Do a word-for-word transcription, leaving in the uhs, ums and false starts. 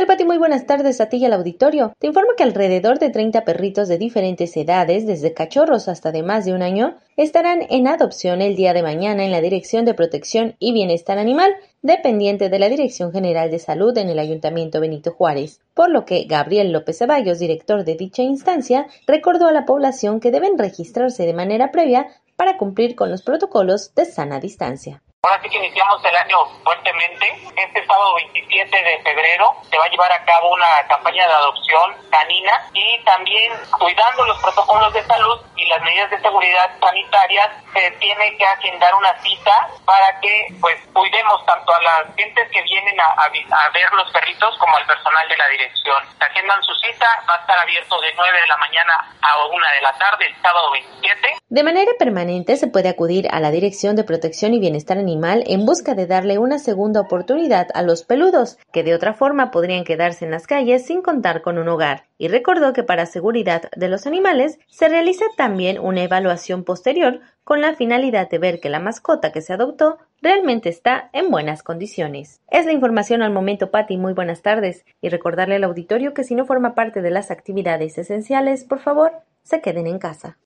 Pati, muy buenas tardes a ti y al auditorio. Te informo que alrededor de treinta perritos de diferentes edades, desde cachorros hasta de más de un año, estarán en adopción el día de mañana en la Dirección de Protección y Bienestar Animal, dependiente de la Dirección General de Salud en el Ayuntamiento Benito Juárez, por lo que Gabriel López Ceballos, director de dicha instancia, recordó a la población que deben registrarse de manera previa para cumplir con los protocolos de sana distancia. Ahora sí que iniciamos el año fuertemente. Este sábado veintisiete de febrero se va a llevar a cabo una campaña de adopción canina y también cuidando los protocolos de salud y las medidas de seguridad sanitarias se tiene que agendar una cita para que pues cuidemos tanto a las gentes que vienen a, a, a ver los perritos como al personal de la dirección. Se agendan su cita, va a estar abierto de nueve de la mañana a una de la tarde el sábado veintisiete. De manera permanente se puede acudir a la Dirección de Protección y Bienestar Animal en busca de darle una segunda oportunidad a los peludos, que de otra forma podrían quedarse en las calles sin contar con un hogar. Y recordó que para seguridad de los animales se realiza también una evaluación posterior con la finalidad de ver que la mascota que se adoptó realmente está en buenas condiciones. Es la información al momento, Pati. Muy buenas tardes. Y recordarle al auditorio que si no forma parte de las actividades esenciales, por favor, se queden en casa.